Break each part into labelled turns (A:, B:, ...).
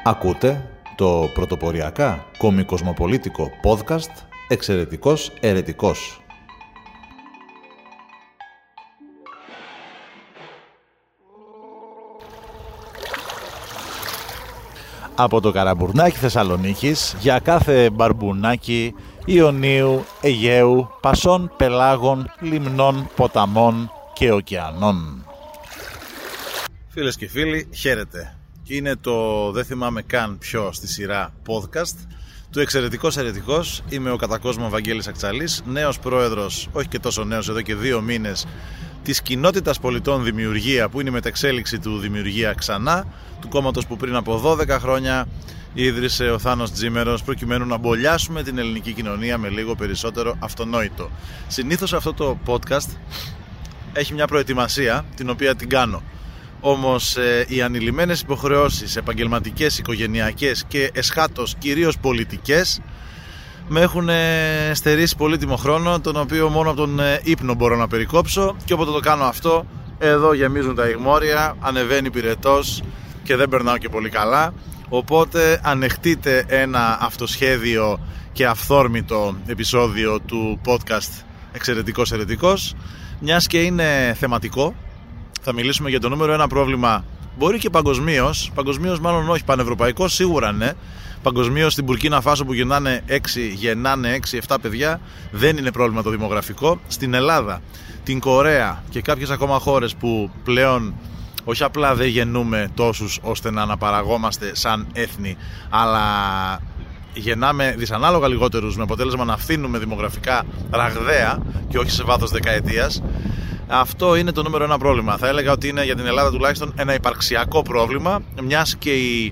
A: Ακούτε το πρωτοποριακά κομικοσμοπολίτικο podcast «Εξαιρετικός Ερετικός». Από το Καραμπουρνάκι Θεσσαλονίκης για κάθε μπαρμπουνάκι Ιωνίου, Αιγαίου, Πασών, Πελάγων, Λιμνών, Ποταμών και Ωκεανών. Φίλες και φίλοι, χαίρετε. Είναι το δεν θυμάμαι καν ποιο στη σειρά podcast του Εξαιρετικός Ερετικός. Είμαι ο κατακόσμο Βαγγέλης Ακτσαλής, νέος πρόεδρος, όχι και τόσο νέος, εδώ και 2 μήνες, της κοινότητας πολιτών Δημιουργία, που είναι η μεταξέλιξη του Δημιουργία ξανά, του κόμματος που πριν από 12 χρόνια ίδρυσε ο Θάνος Τζίμερος, προκειμένου να μπολιάσουμε την ελληνική κοινωνία με λίγο περισσότερο αυτονόητο. Συνήθως αυτό το podcast έχει μια προετοιμασία, την οποία την κάνω. Όμως οι ανηλυμένες υποχρεώσεις, επαγγελματικές, οικογενειακές και εσχάτως κυρίως πολιτικές, με έχουν στερήσει πολύτιμο χρόνο, τον οποίο μόνο από τον ύπνο μπορώ να περικόψω, και όποτε το κάνω αυτό, εδώ γεμίζουν τα ηγμόρια, ανεβαίνει πυρετός και δεν περνάω και πολύ καλά. Οπότε ανεχτείτε ένα αυτοσχέδιο και αυθόρμητο επεισόδιο του podcast Εξαιρετικός Ερετικός, μιας και είναι θεματικό. Θα μιλήσουμε για το νούμερο 1 πρόβλημα, μπορεί και παγκοσμίως μάλλον όχι, πανευρωπαϊκό σίγουρα ναι. Παγκοσμίως στην Μπουρκίνα Φάσο που γεννάνε 6-7 παιδιά, δεν είναι πρόβλημα το δημογραφικό. Στην Ελλάδα, την Κορέα και κάποιες ακόμα χώρες που πλέον όχι απλά δεν γεννούμε τόσους ώστε να αναπαραγόμαστε σαν έθνη, αλλά γεννάμε δυσανάλογα λιγότερους, με αποτέλεσμα να αφήνουμε δημογραφικά ραγδαία και όχι σε βάθος δεκαετίας. Αυτό είναι το νούμερο 1 πρόβλημα. Θα έλεγα ότι είναι για την Ελλάδα τουλάχιστον ένα υπαρξιακό πρόβλημα, μιας και η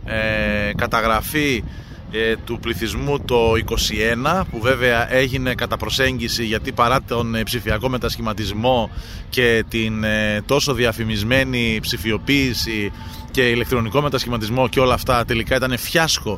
A: καταγραφή του πληθυσμού το 21, που βέβαια έγινε κατά προσέγγιση, γιατί παρά τον ψηφιακό μετασχηματισμό και την τόσο διαφημισμένη ψηφιοποίηση και ηλεκτρονικό μετασχηματισμό και όλα αυτά, τελικά ήταν φιάσκο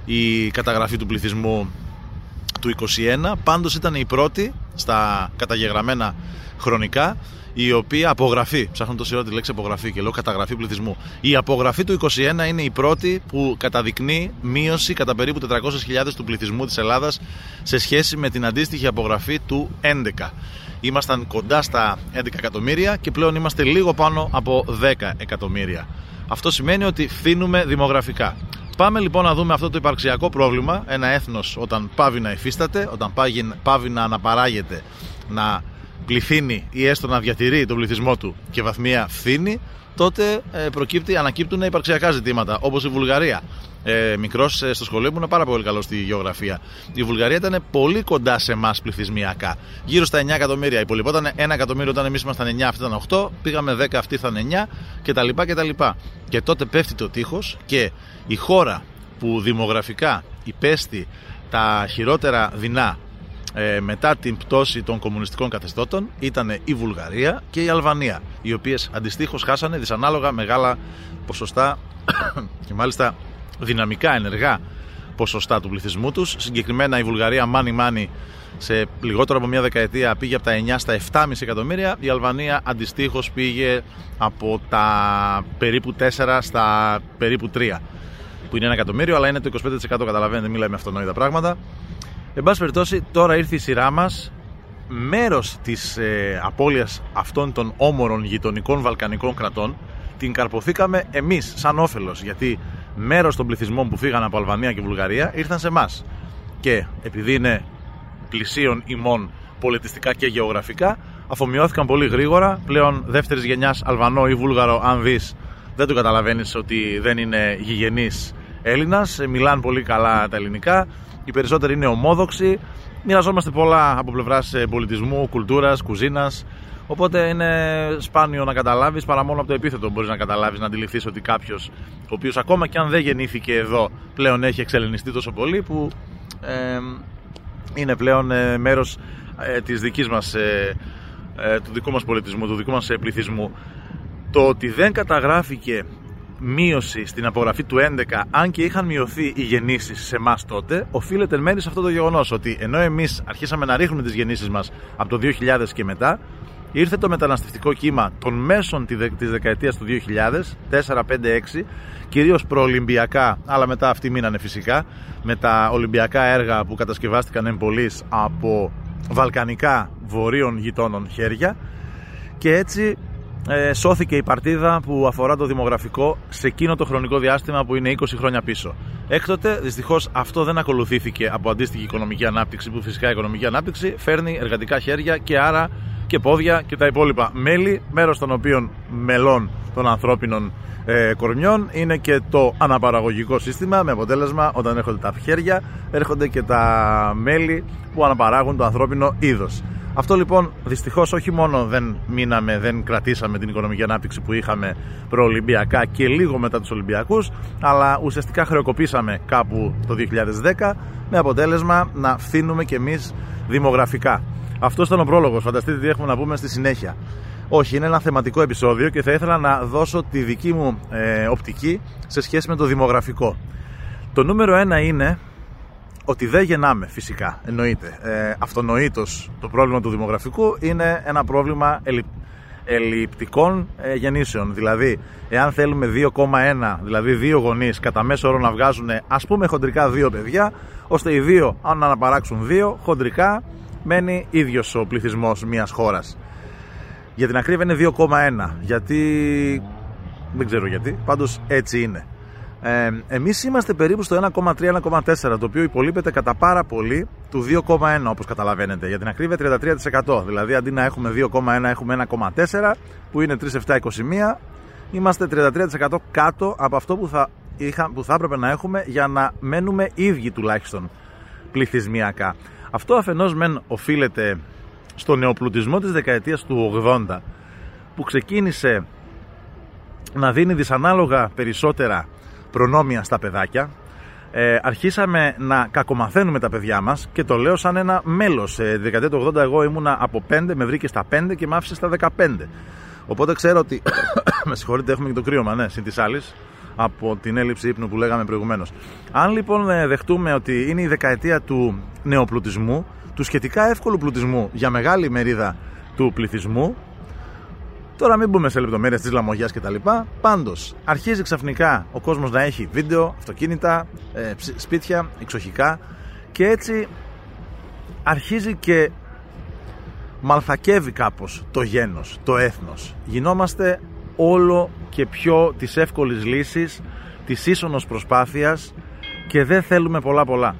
A: η καταγραφή του πληθυσμού του 21. Πάντως ήταν η πρώτη στα καταγεγραμμένα χρονικά, η οποία απογραφή, ψάχνω τόση ώρα τη λέξη απογραφή και λέω καταγραφή πληθυσμού. Η απογραφή του 21 είναι η πρώτη που καταδεικνύει μείωση κατά περίπου 400.000 του πληθυσμού της Ελλάδας σε σχέση με την αντίστοιχη απογραφή του 11. Ήμασταν κοντά στα 11 εκατομμύρια και πλέον είμαστε λίγο πάνω από 10 εκατομμύρια. Αυτό σημαίνει ότι φθήνουμε δημογραφικά. Πάμε λοιπόν να δούμε αυτό το υπαρξιακό πρόβλημα. Ένα έθνος όταν πάβει να υφίσταται, όταν πάβει να αναπαράγεται, να πληθύνει ή έστω να διατηρεί τον πληθυσμό του και βαθμία φθήνει, τότε ανακύπτουν υπαρξιακά ζητήματα, όπως η Βουλγαρία. Μικρός στο σχολείο μου είναι πάρα πολύ καλό στη γεωγραφία. Η Βουλγαρία ήταν πολύ κοντά σε εμάς πληθυσμιακά, γύρω στα 9 εκατομμύρια. Υπολοιπόταν 1 εκατομμύριο όταν εμείς ήμασταν 9, αυτή ήταν 8, πήγαμε 10, αυτή ήταν 9 κτλ. Και τότε πέφτει το τείχος και η χώρα που δημογραφικά υπέστη τα χειρότερα δεινά μετά την πτώση των κομμουνιστικών καθεστώτων ήταν η Βουλγαρία και η Αλβανία, οι οποίες αντιστοίχως χάσανε δυσανάλογα μεγάλα ποσοστά και μάλιστα δυναμικά ενεργά ποσοστά του πληθυσμού τους. Συγκεκριμένα η Βουλγαρία μάνι σε λιγότερο από μια δεκαετία πήγε από τα 9 στα 7,5 εκατομμύρια, η Αλβανία αντιστοίχως πήγε από τα περίπου 4 στα περίπου 3, που είναι 1 εκατομμύριο, αλλά είναι το 25%, καταλαβαίνετε, μιλάμε αυτονόητα πράγματα. Εν πάση περιπτώσει, τώρα ήρθε η σειρά μας. Μέρος της απώλειας αυτών των όμορων γειτονικών βαλκανικών κρατών την καρποθήκαμε εμείς σαν όφελος, γιατί μέρος των πληθυσμών που φύγαν από Αλβανία και Βουλγαρία ήρθαν σε εμάς. Και επειδή είναι πλησίον ημών πολιτιστικά και γεωγραφικά, αφομοιώθηκαν πολύ γρήγορα. Πλέον δεύτερης γενιάς Αλβανό ή Βούλγαρο, αν δεις, δεν το καταλαβαίνεις ότι δεν είναι γηγενής Έλληνας. Μιλάνε πολύ καλά τα ελληνικά. Οι περισσότεροι είναι ομόδοξοι. Μοιραζόμαστε πολλά από πλευράς πολιτισμού, κουλτούρας, κουζίνας. Οπότε είναι σπάνιο να καταλάβεις, παρά μόνο από το επίθετο μπορείς να καταλάβεις, να αντιληφθείς ότι κάποιος, ο οποίος ακόμα και αν δεν γεννήθηκε εδώ, πλέον έχει εξελληνιστεί τόσο πολύ, που είναι πλέον μέρος της δικής μας, του δικού μας πολιτισμού, του δικού μας πληθυσμού. Το ότι δεν καταγράφηκε μείωση στην απογραφή του 11, αν και είχαν μειωθεί οι γεννήσεις σε εμάς τότε, οφείλεται εν μέρει σε αυτό το γεγονός, ότι ενώ εμείς αρχίσαμε να ρίχνουμε τις γεννήσεις μας από το 2000 και μετά, ήρθε το μεταναστευτικό κύμα των μέσων της δεκαετίας του 2000, 4, 5, 6, κυρίως προολυμπιακά, αλλά μετά αυτοί μείνανε φυσικά, με τα ολυμπιακά έργα που κατασκευάστηκαν εμπολής από βαλκανικά βορείων γειτόνων χέρια, και έτσι σώθηκε η παρτίδα που αφορά το δημογραφικό σε εκείνο το χρονικό διάστημα που είναι 20 χρόνια πίσω. Έκτοτε, δυστυχώς, αυτό δεν ακολουθήθηκε από αντίστοιχη οικονομική ανάπτυξη, που φυσικά η οικονομική ανάπτυξη φέρνει εργατικά χέρια και άρα και πόδια και τα υπόλοιπα μέλη, μέρος των οποίων μελών των ανθρώπινων κορμιών είναι και το αναπαραγωγικό σύστημα, με αποτέλεσμα όταν έρχονται τα χέρια έρχονται και τα μέλη που αναπαράγουν το ανθρώπινο είδος. Αυτό λοιπόν δυστυχώς όχι μόνο δεν κρατήσαμε την οικονομική ανάπτυξη που είχαμε προολυμπιακά και λίγο μετά τους Ολυμπιακούς, αλλά ουσιαστικά χρεοκοπήσαμε κάπου το 2010, με αποτέλεσμα να φθήνουμε κι εμείς δημογραφικά. Αυτό ήταν ο πρόλογος, φανταστείτε τι έχουμε να πούμε στη συνέχεια. Όχι, είναι ένα θεματικό επεισόδιο και θα ήθελα να δώσω τη δική μου οπτική σε σχέση με το δημογραφικό. Το νούμερο 1 είναι ότι δεν γεννάμε, φυσικά, εννοείται. Αυτονοήτως το πρόβλημα του δημογραφικού είναι ένα πρόβλημα ελλειπτικών γεννήσεων. Δηλαδή, εάν θέλουμε 2,1, δηλαδή 2 γονείς κατά μέσο όρο να βγάζουν, ας πούμε χοντρικά 2 παιδιά, ώστε οι 2, αν αναπαράξουν 2, χοντρικά μένει ίδιος ο πληθυσμός μιας χώρας. Για την ακρίβεια είναι 2,1, γιατί δεν ξέρω γιατί, πάντως έτσι είναι. Εμείς είμαστε περίπου στο 1,3-1,4, το οποίο υπολείπεται κατά πάρα πολύ του 2,1, όπως καταλαβαίνετε. Για την ακρίβεια 33%, δηλαδή αντί να έχουμε 2,1 έχουμε 1,4, που είναι 3,721, είμαστε 33% κάτω από αυτό που θα έπρεπε να έχουμε για να μένουμε ίδιοι τουλάχιστον πληθυσμιακά. Αυτό αφενός μεν οφείλεται στο νεοπλουτισμό της δεκαετίας του 80, που ξεκίνησε να δίνει δυσανάλογα περισσότερα προνόμια στα παιδάκια. Αρχίσαμε να κακομαθαίνουμε τα παιδιά μας, και το λέω σαν ένα μέλος. Τη δεκαετία του 80 εγώ ήμουνα από 5, με βρήκε στα 5 και με άφησε στα 15. Οπότε ξέρω ότι με συγχωρείτε, έχουμε και το κρύωμα, ναι, συν της άλλης, από την έλλειψη ύπνου που λέγαμε προηγουμένως. Αν λοιπόν δεχτούμε ότι είναι η δεκαετία του νεοπλουτισμού, του σχετικά εύκολου πλουτισμού για μεγάλη μερίδα του πληθυσμού, τώρα μην μπούμε σε λεπτομέρειες της λαμογιάς κτλ. Πάντως, αρχίζει ξαφνικά ο κόσμος να έχει βίντεο, αυτοκίνητα, σπίτια, εξοχικά, και έτσι αρχίζει και μαλθακεύει κάπως το γένος, το έθνος. Γινόμαστε όλο και πιο της εύκολης λύσης, της ίσονος προσπάθειας, και δεν θέλουμε πολλά.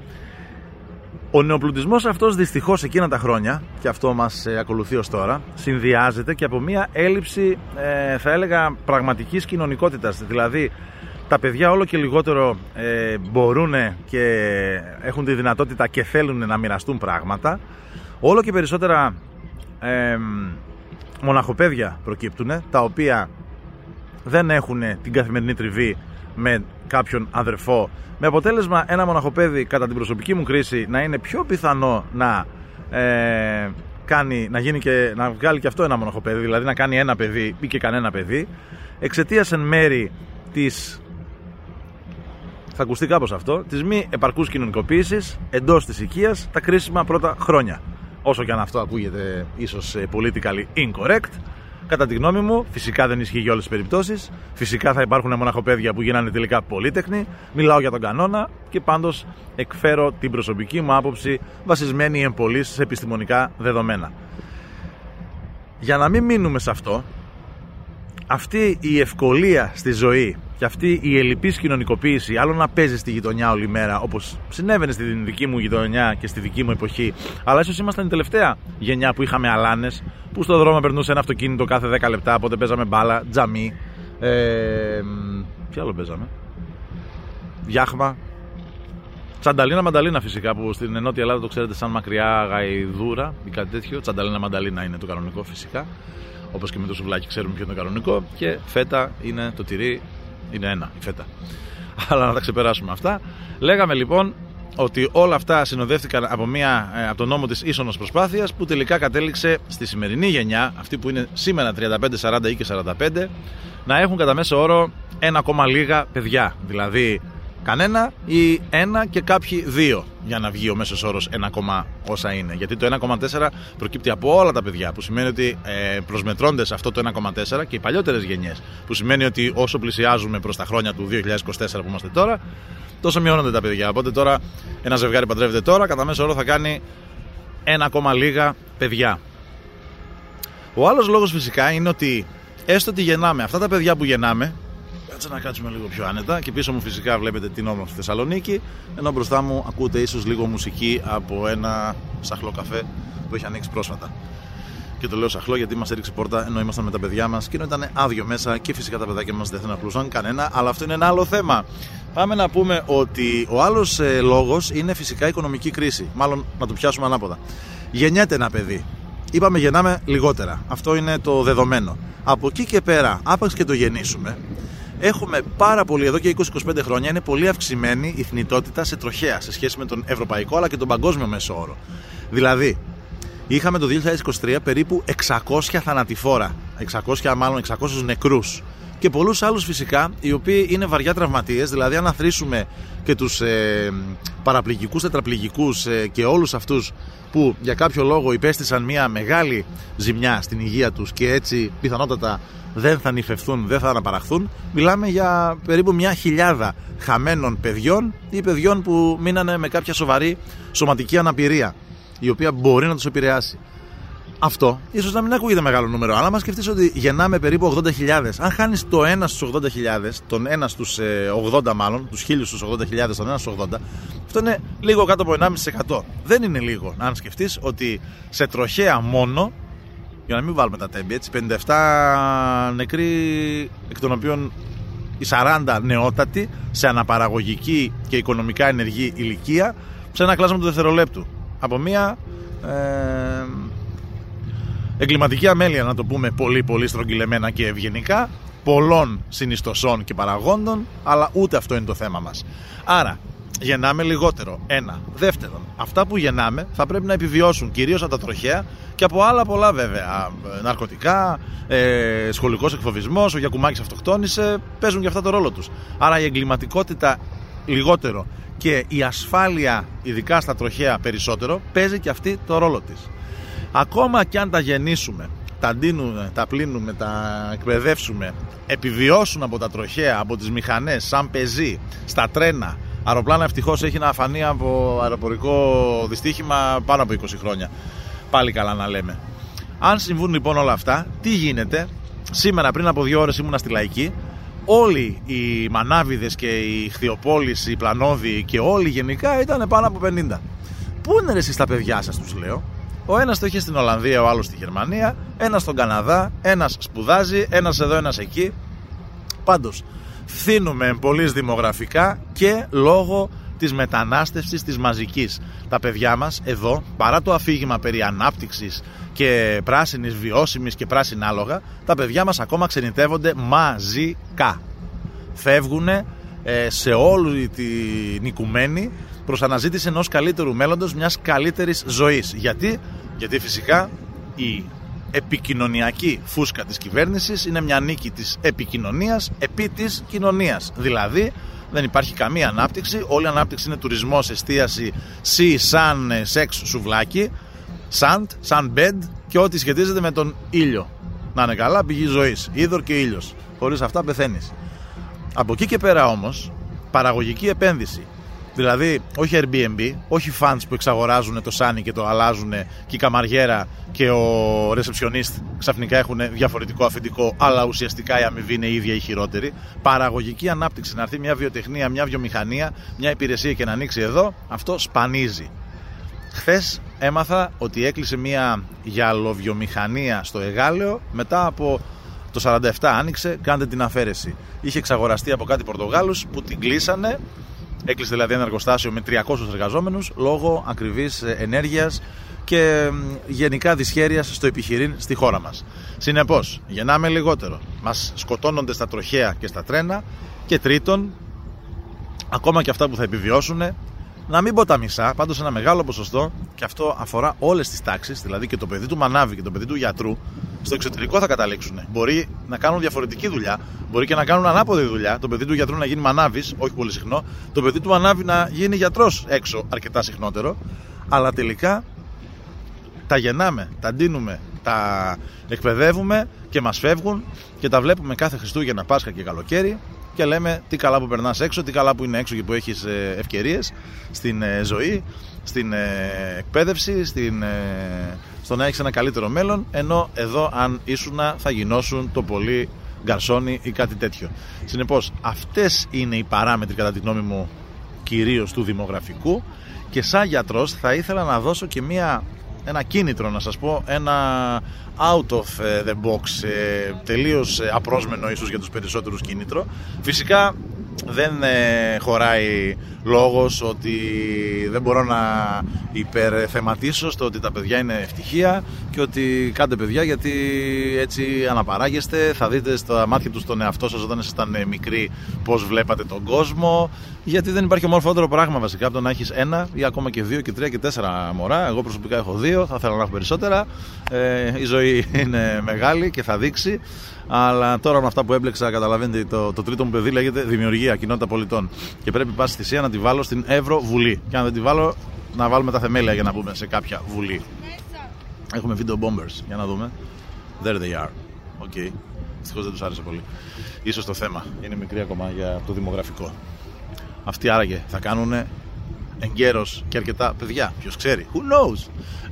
A: Ο νεοπλουτισμός αυτός δυστυχώς εκείνα τα χρόνια, και αυτό μας ακολουθεί ως τώρα, συνδυάζεται και από μια έλλειψη, θα έλεγα, πραγματικής κοινωνικότητας. Δηλαδή τα παιδιά όλο και λιγότερο μπορούν και έχουν τη δυνατότητα και θέλουν να μοιραστούν πράγματα. Όλο και περισσότερα μοναχοπαίδια προκύπτουν, τα οποία δεν έχουν την καθημερινή τριβή με κάποιον αδερφό, με αποτέλεσμα ένα μοναχοπέδι, κατά την προσωπική μου κρίση, να είναι πιο πιθανό να να βγάλει και αυτό ένα μοναχοπέδι, δηλαδή να κάνει ένα παιδί ή και κανένα παιδί, εξαιτίας εν μέρη της, θα ακουστεί κάπως αυτό, της μη επαρκούς κοινωνικοποίησης εντός της οικίας τα κρίσιμα πρώτα χρόνια. Όσο και αν αυτό ακούγεται ίσως politically incorrect, κατά τη γνώμη μου, φυσικά δεν ισχύει για όλες τις περιπτώσεις. Φυσικά θα υπάρχουν μοναχοπαίδια που γίνανε τελικά πολύτεχνοι. Μιλάω για τον κανόνα και πάντως εκφέρω την προσωπική μου άποψη, βασισμένη εμπολής σε επιστημονικά δεδομένα. Για να μην μείνουμε σε αυτό, αυτή η ευκολία στη ζωή και αυτή η ελλειπής κοινωνικοποίηση, άλλο να παίζει στη γειτονιά όλη μέρα, όπως συνέβαινε στη δική μου γειτονιά και στη δική μου εποχή, αλλά ίσως ήμασταν η τελευταία γενιά που είχαμε αλάνες, που στο δρόμο περνούσε ένα αυτοκίνητο κάθε 10 λεπτά, οπότε παίζαμε μπάλα, τζαμί, τι άλλο παίζαμε, διάχμα, τσανταλίνα μανταλίνα φυσικά, που στην Νότια Ελλάδα το ξέρετε σαν μακριά γαϊδούρα ή κάτι τέτοιο. Τσανταλίνα μανταλίνα είναι το κανονικό φυσικά, όπως και με το σουβλάκι ξέρουμε ποιο είναι το κανονικό, και φέτα είναι το τυρί, είναι ένα η φέτα. Αλλά να τα ξεπεράσουμε αυτά. Λέγαμε λοιπόν ότι όλα αυτά συνοδεύτηκαν από τον νόμο της ίσονος προσπάθειας, που τελικά κατέληξε στη σημερινή γενιά, αυτή που είναι σήμερα 35, 40 ή και 45, να έχουν κατά μέσο όρο 1, λίγα παιδιά. Δηλαδή κανένα ή 1 και κάποιοι 2 για να βγει ο μέσος όρος 1, όσα είναι. Γιατί το 1,4 προκύπτει από όλα τα παιδιά, που σημαίνει ότι προσμετρώνται σε αυτό το 1,4 και οι παλιότερες γενιές, που σημαίνει ότι όσο πλησιάζουμε προς τα χρόνια του 2024 που είμαστε τώρα, τόσο μειώνονται τα παιδιά. Οπότε τώρα ένα ζευγάρι παντρεύεται τώρα, κατά μέσο όρο θα κάνει 1, λίγα παιδιά. Ο άλλος λόγος φυσικά είναι ότι έστω ότι γεννάμε αυτά τα παιδιά που γεννάμε. Κάτσε να κάτσουμε λίγο πιο άνετα. Και πίσω μου φυσικά βλέπετε την όμορφη Θεσσαλονίκη, ενώ μπροστά μου ακούτε ίσως λίγο μουσική από ένα σαχλό καφέ που έχει ανοίξει πρόσφατα. Και το λέω σαχλό γιατί μας έριξε πόρτα ενώ ήμασταν με τα παιδιά μας και ενώ ήταν άδειο μέσα και φυσικά τα παιδάκια μας δεν θα ενοχλούσαν κανένα, αλλά αυτό είναι ένα άλλο θέμα. Πάμε να πούμε ότι ο άλλος λόγος είναι φυσικά η οικονομική κρίση. Μάλλον να το πιάσουμε ανάποδα. Γεννιέται ένα παιδί. Είπαμε γεννάμε λιγότερα. Αυτό είναι το δεδομένο. Από εκεί και πέρα, άπαξ και το γεννήσουμε, έχουμε πάρα πολύ, εδώ και 20-25 χρόνια, είναι πολύ αυξημένη η θνητότητα σε τροχέα σε σχέση με τον ευρωπαϊκό αλλά και τον παγκόσμιο μέσο όρο. Δηλαδή, είχαμε το 2023 περίπου 600 θανατηφόρα, 600 νεκρούς και πολλούς άλλους φυσικά, οι οποίοι είναι βαριά τραυματίες. Δηλαδή, αν αθροίσουμε και τους παραπληγικούς, τετραπληγικούς και όλους αυτούς που για κάποιο λόγο υπέστησαν μια μεγάλη ζημιά στην υγεία τους και έτσι πιθανότατα δεν θα νυφευθούν, δεν θα αναπαραχθούν, μιλάμε για περίπου 1.000 χαμένων παιδιών ή παιδιών που μείνανε με κάποια σοβαρή σωματική αναπηρία, η οποία μπορεί να τους επηρεάσει. Αυτό ίσως να μην ακούγεται μεγάλο νούμερο, αλλά μας σκεφτείς ότι γεννάμε περίπου 80.000. Αν χάνεις το 1 στους 80.000, τον 1 στους 80 μάλλον, τους 1.000 στους 80.000, τον 1 στους 80, αυτό είναι λίγο κάτω από 1,5%. Δεν είναι λίγο, αν σκεφτείς ότι σε τροχέα μόνο, για να μην βάλουμε τα τέμπη, έτσι, 57 νεκροί, εκ των οποίων οι 40 νεότατοι, σε αναπαραγωγική και οικονομικά ενεργή ηλικία, σε ένα κλάσμα του δευτερολέπτου. Από μια εγκληματική αμέλεια, να το πούμε πολύ πολύ στρογγυλεμένα και ευγενικά, πολλών συνιστοσών και παραγόντων, αλλά ούτε αυτό είναι το θέμα μας. Άρα, γεννάμε λιγότερο. Ένα. Δεύτερον, αυτά που γεννάμε θα πρέπει να επιβιώσουν κυρίως από τα τροχαία και από άλλα πολλά βέβαια. Ναρκωτικά, σχολικός εκφοβισμός, ο Γιακουμάκης αυτοκτόνησε, παίζουν και αυτά το ρόλο τους. Άρα η εγκληματικότητα λιγότερο και η ασφάλεια, ειδικά στα τροχαία περισσότερο, παίζει και αυτή το ρόλο της. Ακόμα και αν τα γεννήσουμε, τα ντύνουμε, τα πλύνουμε, τα εκπαιδεύσουμε, επιβιώσουν από τα τροχαία, από τις μηχανές, σαν πεζοί, στα τρένα, αεροπλάνα, ευτυχώς έχει να φανεί από αεροπορικό δυστύχημα πάνω από 20 χρόνια. Πάλι καλά να λέμε. Αν συμβούν λοιπόν όλα αυτά, τι γίνεται? Σήμερα πριν από 2 ώρες ήμουνα στη Λαϊκή. Όλοι οι Μανάβιδες και οι Χθιοπόλεις, οι Πλανώδοι και όλοι γενικά ήταν πάνω από 50. Πού είναι εσείς τα παιδιά σας, τους λέω? Ο ένας το είχε στην Ολλανδία, ο άλλος στη Γερμανία, ένας στον Καναδά, ένας σπουδάζει, ένας εδώ, ένας εκεί. Πάντως, φθήνουμε πολύ δημογραφικά και λόγω της μετανάστευσης της μαζικής. Τα παιδιά μας εδώ, παρά το αφήγημα περί ανάπτυξης και πράσινης βιώσιμης και πράσινα άλογα, τα παιδιά μας ακόμα ξενιτεύονται μαζικά. Φεύγουνε σε όλη την οικουμένη προς αναζήτηση ενός καλύτερου μέλλοντος, μιας καλύτερης ζωής. Γιατί φυσικά η επικοινωνιακή φούσκα της κυβέρνησης είναι μια νίκη της επικοινωνίας επί της κοινωνίας. Δηλαδή δεν υπάρχει καμία ανάπτυξη, όλη η ανάπτυξη είναι τουρισμός, εστίαση, σαν σεξ σουβλάκι, σαν bed και ό,τι σχετίζεται με τον ήλιο. Να είναι καλά, πηγή ζωής, είδωρ και ήλιος. Χωρίς αυτά πεθαίνεις. Από εκεί και πέρα όμως, παραγωγική επένδυση. Δηλαδή, όχι Airbnb, όχι fans που εξαγοράζουν το σάνι και το αλλάζουν και η καμαριέρα και ο ρεσεψιονίστ ξαφνικά έχουν διαφορετικό αφεντικό, αλλά ουσιαστικά η αμοιβή είναι η ίδια ή χειρότερη. Παραγωγική ανάπτυξη, να έρθει μια βιοτεχνία, μια βιομηχανία, μια υπηρεσία και να ανοίξει εδώ, αυτό σπανίζει. Χθες έμαθα ότι έκλεισε μια γυαλοβιομηχανία στο Εγάλεο μετά από το 47, άνοιξε, κάντε την αφαίρεση. Είχε εξαγοραστεί από κάτι Πορτογάλους που την κλείσανε. Έκλεισε δηλαδή ένα εργοστάσιο με 300 εργαζόμενους λόγω ακριβής ενέργειας και γενικά δυσχέρειας στο επιχειρήν στη χώρα μας. Συνεπώς, γεννάμε λιγότερο. Μας σκοτώνονται στα τροχαία και στα τρένα. Και τρίτον, ακόμα και αυτά που θα επιβιώσουν, να μην πω τα μισά, πάντως ένα μεγάλο ποσοστό, και αυτό αφορά όλες τις τάξεις, δηλαδή και το παιδί του μανάβη και το παιδί του γιατρού, στο εξωτερικό θα καταλήξουν. Μπορεί να κάνουν διαφορετική δουλειά, μπορεί και να κάνουν ανάποδη δουλειά. Το παιδί του γιατρού να γίνει μανάβης, όχι πολύ συχνό. Το παιδί του μανάβη να γίνει γιατρός έξω, αρκετά συχνότερο. Αλλά τελικά τα γεννάμε, τα ντύνουμε, τα εκπαιδεύουμε και μας φεύγουν και τα βλέπουμε κάθε Χριστούγεννα, Πάσχα και καλοκαίρι και λέμε τι καλά που περνάς έξω, τι καλά που είναι έξω και που έχεις ευκαιρίες στην ζωή, στην εκπαίδευση, στο να έχεις ένα καλύτερο μέλλον, ενώ εδώ αν ήσουνα θα γινώσουν το πολύ γκαρσόνι ή κάτι τέτοιο. Συνεπώς αυτές είναι οι παράμετροι κατά τη γνώμη μου κυρίως του δημογραφικού και σαν γιατρός θα ήθελα να δώσω και ένα κίνητρο, να σας πω, ένα out of the box, τελείως απρόσμενο ίσως για τους περισσότερους κίνητρο. Φυσικά δεν χωράει λόγος ότι δεν μπορώ να υπερθεματίσω στο ότι τα παιδιά είναι ευτυχία και ότι κάντε παιδιά γιατί έτσι αναπαράγεστε, θα δείτε στα μάτια τους τον εαυτό σας όταν ήσασταν μικροί πως βλέπατε τον κόσμο, γιατί δεν υπάρχει ομορφότερο πράγμα βασικά από το να έχεις ένα ή ακόμα και 2 και 3 και 4 μωρά. Εγώ προσωπικά έχω 2, θα ήθελα να έχω περισσότερα. Η ζωή είναι μεγάλη και θα δείξει. Αλλά τώρα με αυτά που έμπλεξα, καταλαβαίνετε, το τρίτο μου παιδί λέγεται Δημιουργία, Κοινότητα Πολιτών. Και πρέπει πάση θυσία να τη βάλω στην Ευρωβουλή. Και αν δεν τη βάλω, να βάλουμε τα θεμέλια για να μπούμε σε κάποια βουλή. Έχουμε video bombers, για να δούμε. There they are. Οκ. Δυστυχώς δεν τους άρεσε πολύ. Ίσως το θέμα είναι μικρή ακόμα για το δημογραφικό. Αυτοί άραγε θα κάνουν εγκαίρος και αρκετά παιδιά. Ποιος ξέρει. Who knows.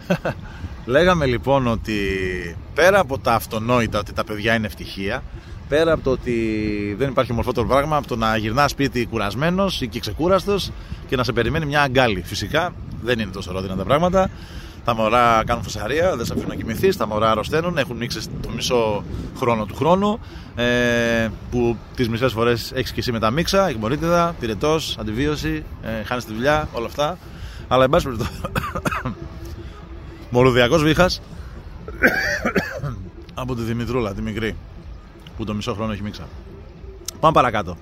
A: Λέγαμε λοιπόν ότι πέρα από τα αυτονόητα ότι τα παιδιά είναι ευτυχία, πέρα από το ότι δεν υπάρχει ομορφότερο πράγμα από το να γυρνάς σπίτι κουρασμένος ή και ξεκούραστος και να σε περιμένει μια αγκάλη. Φυσικά δεν είναι τόσο ρόδινα τα πράγματα. Τα μωρά κάνουν φασαρία, δεν σε αφήνουν να κοιμηθείς. Τα μωρά αρρωσταίνουν, έχουν μίξει το μισό χρόνο του χρόνου. Που τις μισές φορές έχεις και εσύ με τα μίξα, εκμορίτιδα, πυρετός, αντιβίωση, χάνεις τη δουλειά, όλα αυτά. Αλλά εν πάση περιπτώσει. Μολουδιακός βήχας από τη Δημητρούλα, τη μικρή, που το μισό χρόνο έχει μίξα. Πάμε παρακάτω.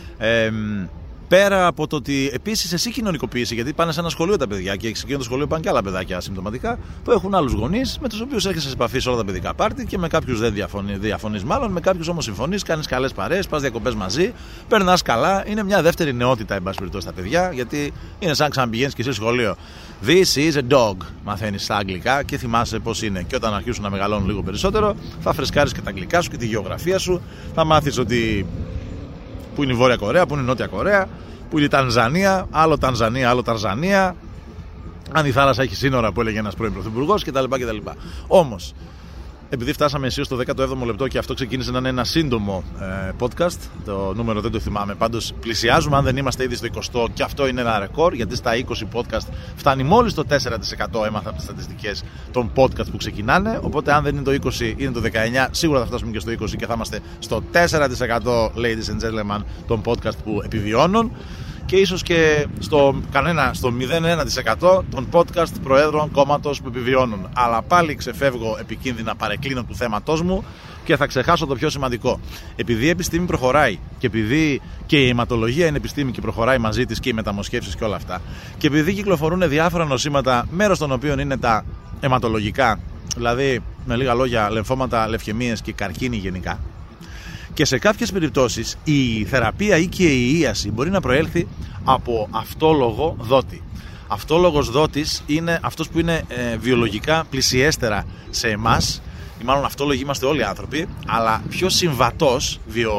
A: Πέρα από το ότι επίσης εσύ κοινωνικοποίηση, γιατί πάνε σε ένα σχολείο τα παιδιά και σε εκείνο το σχολείο πάνε και άλλα παιδάκια ασυμπτωματικά που έχουν άλλους γονείς με τους οποίους έρχεσαι σε επαφή σε όλα τα παιδικά πάρτι και με κάποιους δεν διαφωνείς μάλλον, με κάποιους όμως συμφωνείς, κάνεις καλές παρέες, πας διακοπές μαζί, περνάς καλά. Είναι μια δεύτερη νεότητα εν πάση περιπτώσει στα παιδιά, γιατί είναι σαν ξαναπηγαίνεις και εσύ σχολείο. This is a dog, μαθαίνεις στα αγγλικά και θυμάσαι πώς είναι. Και όταν αρχίσουν να μεγαλώνουν λίγο περισσότερο, θα φρεσκάρεις και τα αγγλικά σου και τη γεωγραφία σου, θα μάθεις ότι. Πού είναι η Βόρεια Κορέα, πού είναι η Νότια Κορέα, πού είναι η Τανζανία, άλλο Τανζανία, άλλο Ταρζανία. Αν η θάλασσα έχει σύνορα που έλεγε ένας πρώην πρωθυπουργός κτλ. Όμως, επειδή φτάσαμε αισίως στο 17ο λεπτό και αυτό ξεκίνησε να είναι ένα σύντομο podcast, το νούμερο δεν το θυμάμαι, πάντως πλησιάζουμε, αν δεν είμαστε ήδη στο 20 και αυτό είναι ένα ρεκόρ, γιατί στα 20 podcast φτάνει μόλις το 4%, έμαθα από τις στατιστικές των podcast που ξεκινάνε, οπότε αν δεν είναι το 20 είναι το 19, σίγουρα θα φτάσουμε και στο 20 και θα είμαστε στο 4% ladies and gentlemen των podcast που επιβιώνουν. Και ίσως και στο 0,1% των podcast προέδρων κόμματος που επιβιώνουν. Αλλά πάλι ξεφεύγω επικίνδυνα, παρεκκλίνω του θέματός μου και θα ξεχάσω το πιο σημαντικό. Επειδή η επιστήμη προχωράει και επειδή και η αιματολογία είναι επιστήμη και προχωράει μαζί της και οι μεταμοσχεύσεις και όλα αυτά, και επειδή κυκλοφορούν διάφορα νοσήματα, μέρος των οποίων είναι τα αιματολογικά, δηλαδή με λίγα λόγια λεμφώματα, λευκαιμίες και καρκίνοι γενικά. Και σε κάποιες περιπτώσεις η θεραπεία ή και η ίαση μπορεί να προέλθει από αυτόλογο δότη. Αυτόλογος δότης είναι αυτός που είναι βιολογικά πλησιέστερα σε εμάς, ή μάλλον αυτόλογοι είμαστε όλοι άνθρωποι, αλλά πιο συμβατός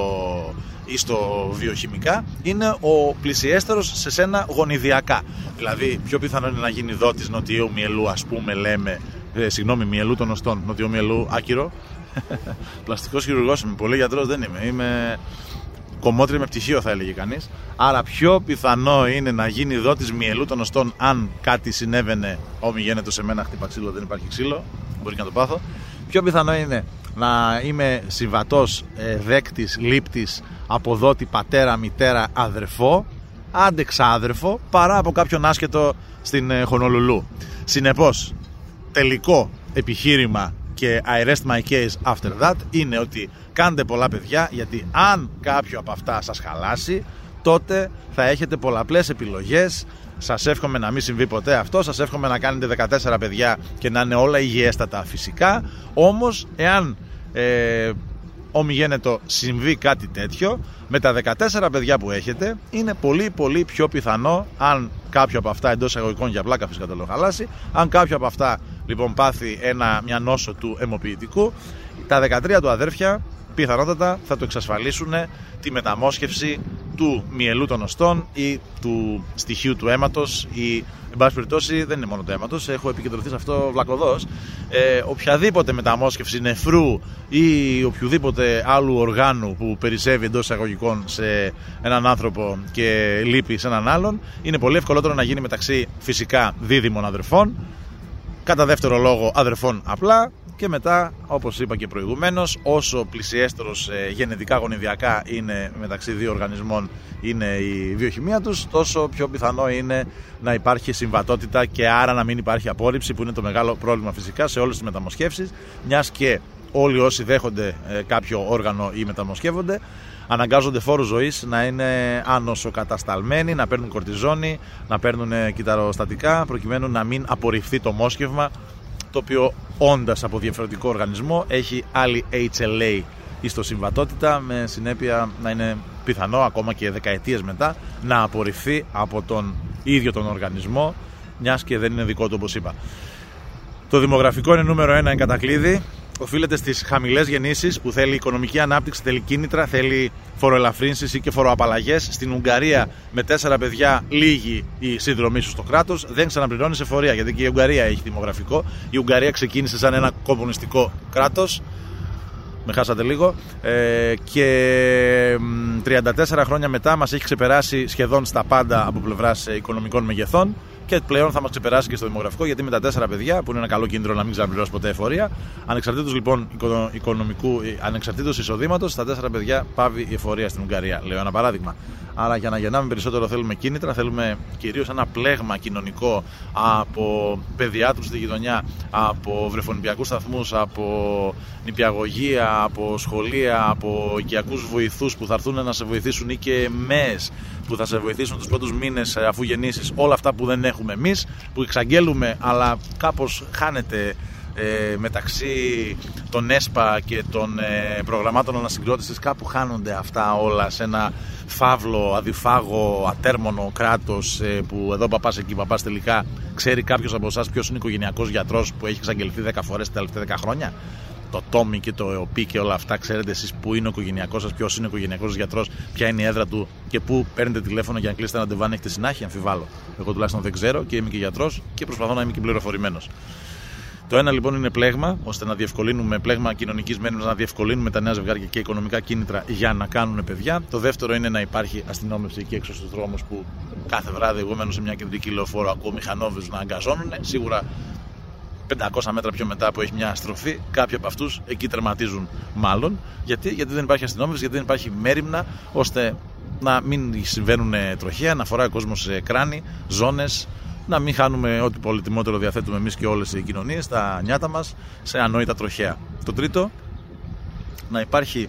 A: βιοχημικά είναι ο πλησιέστερος σε σένα γονιδιακά. Δηλαδή πιο πιθανό είναι να γίνει δότης νοτιού μυελού, ας πούμε, λέμε, μυελού των οστών, νοτιού μυελού άκυρο. Πλαστικός χειρουργός είμαι, πολύ γιατρός δεν είμαι. Είμαι κομμότρια με πτυχίο, θα έλεγε κανείς. Άρα πιο πιθανό είναι να γίνει δότης μυελού των οστών αν κάτι συνέβαινε. Όμοι γίνεται σε μένα, χτύπα ξύλο, δεν υπάρχει ξύλο, μπορεί και να το πάθω. Πιο πιθανό είναι να είμαι συμβατός δέκτης, λήπτης από δότη πατέρα, μητέρα, αδερφό, άντε ξάδερφο, παρά από κάποιον άσχετο στην Χονολουλού. Συνεπώς, τελικό επιχείρημα και I rest my case after that είναι ότι κάντε πολλά παιδιά, γιατί αν κάποιο από αυτά σας χαλάσει, τότε θα έχετε πολλαπλές επιλογές σας εύχομαι να μην συμβεί ποτέ αυτό. Σας εύχομαι να κάνετε 14 παιδιά και να είναι όλα υγιέστατα φυσικά. Όμως εάν ομιγένετο συμβεί κάτι τέτοιο, με τα 14 παιδιά που έχετε είναι πολύ πολύ πιο πιθανό, αν κάποιο από αυτά, εντός εισαγωγικών για πλάκα φυσικά το λέω, χαλάσει, αν κάποιο από αυτά λοιπόν πάθει μια νόσο του αιμοποιητικού, τα 13 του αδέρφια πιθανότατα θα το εξασφαλίσουν τη μεταμόσχευση του μυελού των οστών ή του στοιχείου του αίματος, ή εν πάση περιπτώσει δεν είναι μόνο το αίματος, έχω επικεντρωθεί σε αυτό βλακωδώς, οποιαδήποτε μεταμόσχευση νεφρού ή οποιοδήποτε άλλου οργάνου που περισσεύει εντός εισαγωγικών σε έναν άνθρωπο και λείπει σε έναν άλλον, είναι πολύ ευκολότερο να γίνει μεταξύ φυσικά δίδυμων αδερφών, κατά δεύτερο λόγο αδερφών απλά, και μετά, όπως είπα και προηγουμένως, όσο πλησιέστερος γενετικά γονιδιακά είναι μεταξύ δύο οργανισμών είναι η βιοχημία τους, τόσο πιο πιθανό είναι να υπάρχει συμβατότητα και άρα να μην υπάρχει απόρριψη, που είναι το μεγάλο πρόβλημα φυσικά σε όλες τις μεταμοσχεύσεις, μιας και όλοι όσοι δέχονται κάποιο όργανο ή μεταμοσχεύονται αναγκάζονται φόρους ζωής να είναι άνοσοκατασταλμένοι, να παίρνουν κορτιζόνη, να παίρνουν κυταροστατικά, προκειμένου να μην απορριφθεί το μόσχευμα, το οποίο όντας από διαφορετικό οργανισμό έχει άλλη HLA ιστοσυμβατότητα, με συνέπεια να είναι πιθανό ακόμα και δεκαετίες μετά να απορριφθεί από τον ίδιο τον οργανισμό, μιας και δεν είναι δικό του, όπως είπα. Το δημογραφικό είναι νούμερο 1 εν κατακλείδη. Οφείλεται στις χαμηλές γεννήσεις, που θέλει οικονομική ανάπτυξη, θέλει κίνητρα, θέλει φοροελαφρύνσεις ή και φοροαπαλλαγές. Στην Ουγγαρία με 4 παιδιά λίγη η συνδρομή σου στο κράτος, δεν ξαναπληρώνεις εφορία, γιατί και η Ουγγαρία έχει δημογραφικό. Η Ουγγαρία ξεκίνησε σαν ένα κομμουνιστικό κράτος, με χάσατε λίγο, και 34 χρόνια μετά μας έχει ξεπεράσει σχεδόν στα πάντα από πλευράς οικονομικών μεγεθών. Και πλέον θα μας ξεπεράσει και στο δημογραφικό, γιατί με τα 4 παιδιά, που είναι ένα καλό κίνητρο να μην ξαναπληρώσει ποτέ εφορία, ανεξαρτήτως λοιπόν ανεξαρτήτως εισοδήματος, στα 4 παιδιά πάβει η εφορία στην Ουγγαρία. Λέω ένα παράδειγμα. Άρα για να γεννάμε περισσότερο θέλουμε κίνητρα, θέλουμε κυρίως ένα πλέγμα κοινωνικό από παιδιάτρους στη γειτονιά, από βρεφονιπιακούς σταθμούς, από νηπιαγωγεία, από σχολεία, από οικιακούς βοηθούς που θα έρθουν να σε βοηθήσουν, ή και ΜΕΣ που θα σε βοηθήσουν τους πρώτους μήνες αφού γεννήσεις. Όλα αυτά που δεν έχουμε εμείς, που εξαγγέλουμε αλλά κάπως χάνεται μεταξύ των ΕΣΠΑ και των προγραμμάτων ανασυγκρότησης, κάπου χάνονται αυτά όλα σε ένα φαύλο, αδιφάγο, ατέρμονο κράτος, που εδώ παπάς εκεί παπάς. Τελικά ξέρει κάποιος από εσάς ποιος είναι οικογενειακός γιατρός που έχει εξαγγελθεί 10 φορές τα τελευταία 10 χρόνια? Το Τόμι και το ΕΟΠΗ και όλα αυτά, ξέρετε εσείς που είναι ο οικογενειακός σας, ποιος είναι ο οικογενειακός γιατρός, ποια είναι η έδρα του και πού παίρνετε τηλέφωνο για να κλείσετε ένα ντεβάν, έχετε συνάχεια? Αμφιβάλλω. Εγώ τουλάχιστον δεν ξέρω και είμαι και γιατρός και προσπαθώ να είμαι και πληροφορημένος. Το ένα λοιπόν είναι πλέγμα, ώστε να διευκολύνουμε, πλέγμα κοινωνικής μένωσης, να διευκολύνουμε τα νέα ζευγάρια και οικονομικά κίνητρα για να κάνουν παιδιά. Το δεύτερο είναι να υπάρχει αστυνόμευση εκεί έξω στους δρόμους, που κάθε βράδυ εγώ μένω σε μια κεντρική λεωφόρο, ακούω μηχανόβιους να αγκαζώνουν. Σίγουρα 500 μέτρα πιο μετά που έχει μια στροφή, κάποιοι από αυτούς εκεί τερματίζουν μάλλον. Γιατί δεν υπάρχει αστυνόμευση, γιατί δεν υπάρχει μέριμνα, ώστε να μην συμβαίνουν τροχαία, να φοράει ο κόσμος σε κράνη, ζώνες, να μην χάνουμε ό,τι πολυτιμότερο διαθέτουμε εμείς και όλες οι κοινωνίες, τα νιάτα μας, σε ανόητα τροχαία. Το τρίτο, να υπάρχει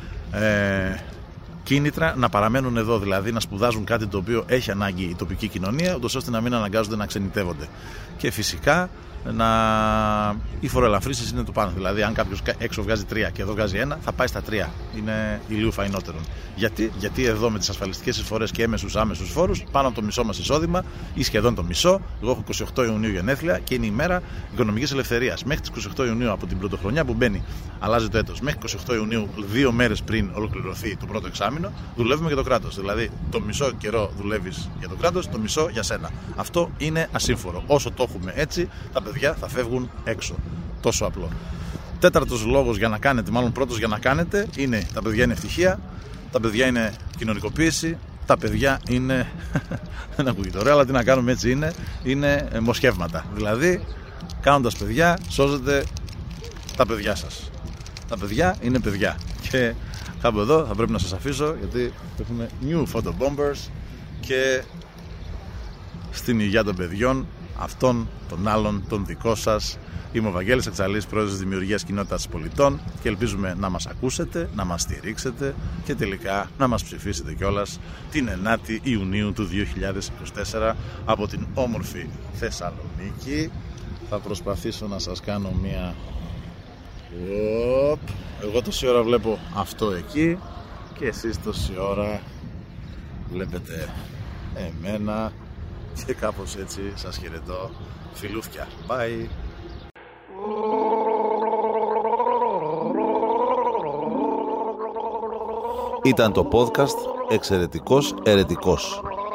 A: κίνητρα να παραμένουν εδώ, δηλαδή να σπουδάζουν κάτι το οποίο έχει ανάγκη η τοπική κοινωνία, ούτως ώστε να μην αναγκάζονται να ξενιτεύονται. Και φυσικά οι φοροελαφρύνσεις είναι το πάνω. Δηλαδή, αν κάποιος έξω βγάζει 3 και εδώ βγάζει 1, θα πάει στα 3. Είναι ηλίου φαϊνότερον. Γιατί εδώ με τις ασφαλιστικές εισφορές και άμεσους φόρους, πάνω από το μισό μας εισόδημα ή σχεδόν το μισό. Εγώ έχω 28 Ιουνίου γενέθλια και είναι η μέρα οικονομικής ελευθερίας. Μέχρι τις 28 Ιουνίου από την πρωτοχρονιά που μπαίνει, αλλάζει το έτος. Μέχρι 28 Ιουνίου, 2 μέρες πριν ολοκληρωθεί το πρώτο εξάμηνο, δουλεύουμε για το κράτος. Δηλαδή, το μισό καιρό δουλεύεις για το κράτος, το μισό για σένα. Αυτό είναι ασύμφορο. Όσο το έχουμε έτσι, τα παιδιά θα φεύγουν έξω. Τόσο απλό. Τέταρτος λόγος για να κάνετε, μάλλον πρώτος για να κάνετε, είναι τα παιδιά είναι ευτυχία, τα παιδιά είναι κοινωνικοποίηση, τα παιδιά είναι. Δεν ακούγεται ωραία, αλλά τι να κάνουμε, έτσι είναι μοσχεύματα. Δηλαδή, κάνοντας παιδιά, σώζετε τα παιδιά σας. Τα παιδιά είναι παιδιά. Και κάπου εδώ θα πρέπει να σας αφήσω, γιατί έχουμε new photo bombers και στην υγεία των παιδιών αυτόν, τον άλλον, τον δικό σας. Είμαι ο Βαγγέλης Εξαλής, πρόεδρος της Δημιουργίας Κοινότητας Πολιτών και ελπίζουμε να μας ακούσετε, να μας στηρίξετε και τελικά να μας ψηφίσετε κιόλας την 9η Ιουνίου του 2024 από την όμορφη Θεσσαλονίκη. Θα προσπαθήσω να σας κάνω μία... Εγώ τόση ώρα βλέπω αυτό εκεί και εσείς τόση ώρα βλέπετε εμένα και κάπως έτσι σας χαιρετώ. Φιλούφια. Bye.
B: Ήταν το podcast «Εξαιρετικός Ερετικός».